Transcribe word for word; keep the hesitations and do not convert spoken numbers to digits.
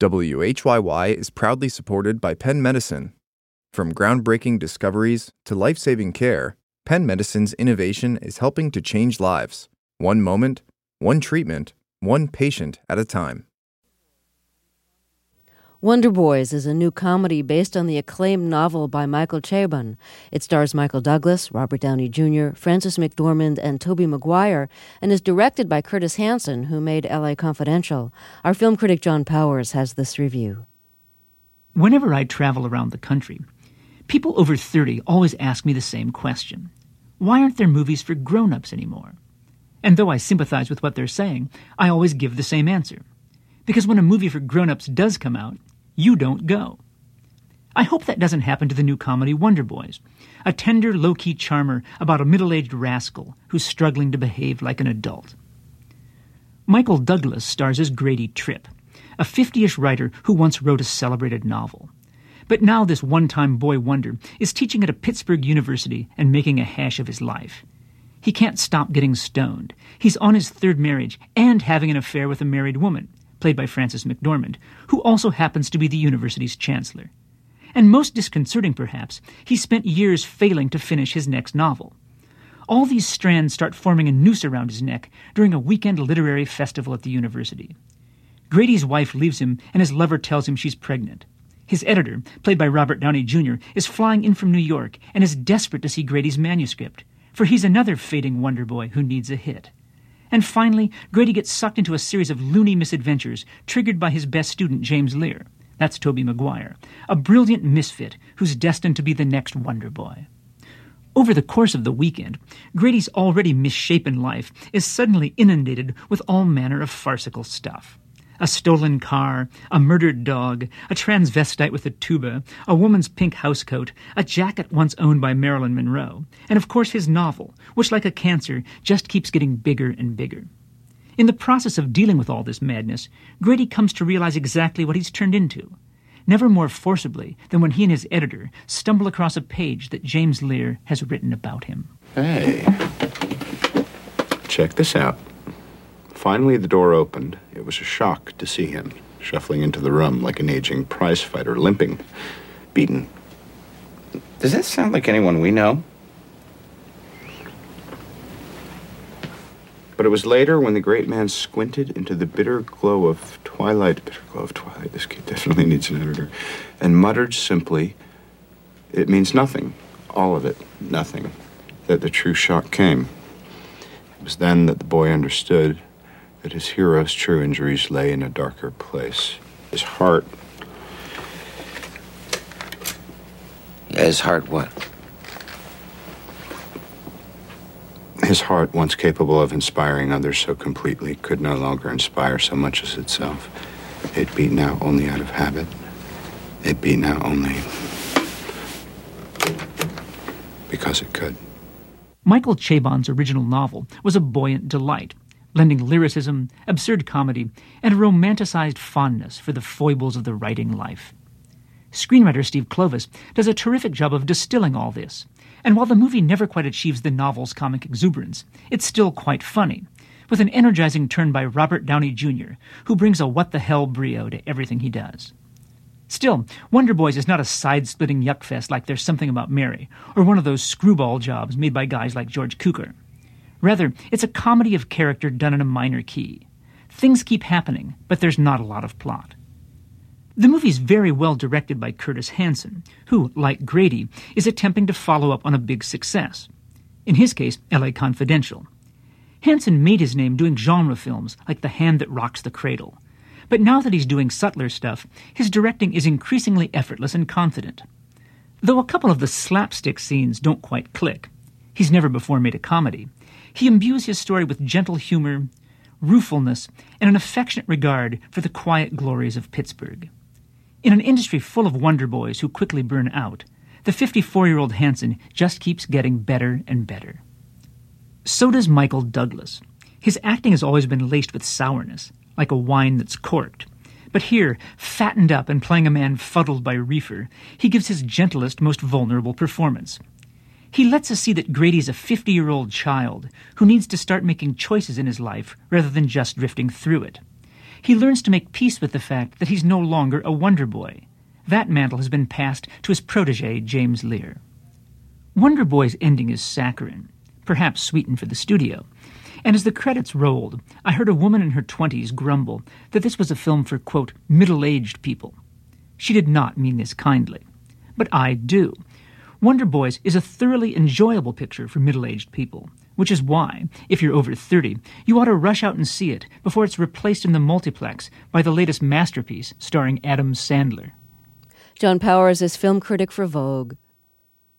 W H Y Y is proudly supported by Penn Medicine. From groundbreaking discoveries to life-saving care, Penn Medicine's innovation is helping to change lives, one moment, one treatment, one patient at a time. Wonder Boys is a new comedy based on the acclaimed novel by Michael Chabon. It stars Michael Douglas, Robert Downey Junior, Frances McDormand, and Tobey Maguire, and is directed by Curtis Hanson, who made L A Confidential. Our film critic John Powers has this review. Whenever I travel around the country, people over thirty always ask me the same question. Why aren't there movies for grown-ups anymore? And though I sympathize with what they're saying, I always give the same answer. Because when a movie for grown-ups does come out, you don't go. I hope that doesn't happen to the new comedy Wonder Boys, a tender, low-key charmer about a middle-aged rascal who's struggling to behave like an adult. Michael Douglas stars as Grady Tripp, a fifty-ish writer who once wrote a celebrated novel. But now this one-time boy wonder is teaching at a Pittsburgh university and making a hash of his life. He can't stop getting stoned. He's on his third marriage and having an affair with a married woman, played by Frances McDormand, who also happens to be the university's chancellor. And most disconcerting, perhaps, he spent years failing to finish his next novel. All these strands start forming a noose around his neck during a weekend literary festival at the university. Grady's wife leaves him, and his lover tells him she's pregnant. His editor, played by Robert Downey Junior, is flying in from New York and is desperate to see Grady's manuscript, for he's another fading wonder boy who needs a hit. And finally, Grady gets sucked into a series of loony misadventures triggered by his best student, James Lear. That's Tobey Maguire, a brilliant misfit who's destined to be the next Wonder Boy. Over the course of the weekend, Grady's already misshapen life is suddenly inundated with all manner of farcical stuff. A stolen car, a murdered dog, a transvestite with a tuba, a woman's pink housecoat, a jacket once owned by Marilyn Monroe, and of course his novel, which like a cancer just keeps getting bigger and bigger. In the process of dealing with all this madness, Grady comes to realize exactly what he's turned into, never more forcibly than when he and his editor stumble across a page that James Lear has written about him. Hey, check this out. Finally, the door opened. It was a shock to see him, shuffling into the room like an aging prize fighter, limping, beaten. Does that sound like anyone we know? But it was later when the great man squinted into the bitter glow of twilight, bitter glow of twilight, this kid definitely needs an editor, and muttered simply, "It means nothing, all of it, nothing," that the true shock came. It was then that the boy understood that his hero's true injuries lay in a darker place. His heart... His heart what? His heart, once capable of inspiring others so completely, could no longer inspire so much as itself. It beat now only out of habit. It beat now only because it could. Michael Chabon's original novel was a buoyant delight, blending lyricism, absurd comedy, and a romanticized fondness for the foibles of the writing life. Screenwriter Steve Kloves does a terrific job of distilling all this, and while the movie never quite achieves the novel's comic exuberance, it's still quite funny, with an energizing turn by Robert Downey Junior, who brings a what-the-hell brio to everything he does. Still, Wonder Boys is not a side-splitting yuckfest like There's Something About Mary, or one of those screwball jobs made by guys like George Cukor. Rather, it's a comedy of character done in a minor key. Things keep happening, but there's not a lot of plot. The movie's very well directed by Curtis Hanson, who, like Grady, is attempting to follow up on a big success. In his case, L A Confidential. Hanson made his name doing genre films like The Hand That Rocks the Cradle. But now that he's doing subtler stuff, his directing is increasingly effortless and confident. Though a couple of the slapstick scenes don't quite click, he's never before made a comedy, he imbues his story with gentle humor, ruefulness, and an affectionate regard for the quiet glories of Pittsburgh. In an industry full of wonder boys who quickly burn out, the fifty-four-year-old Hanson just keeps getting better and better. So does Michael Douglas. His acting has always been laced with sourness, like a wine that's corked. But here, fattened up and playing a man fuddled by reefer, he gives his gentlest, most vulnerable performance. He lets us see that Grady's a fifty-year-old child who needs to start making choices in his life rather than just drifting through it. He learns to make peace with the fact that he's no longer a Wonder Boy. That mantle has been passed to his protege, James Lear. Wonder Boy's ending is saccharine, perhaps sweetened for the studio. And as the credits rolled, I heard a woman in her twenties grumble that this was a film for, quote, middle-aged people. She did not mean this kindly. But I do. Wonder Boys is a thoroughly enjoyable picture for middle-aged people, which is why, if you're over thirty, you ought to rush out and see it before it's replaced in the multiplex by the latest masterpiece starring Adam Sandler. John Powers is film critic for Vogue.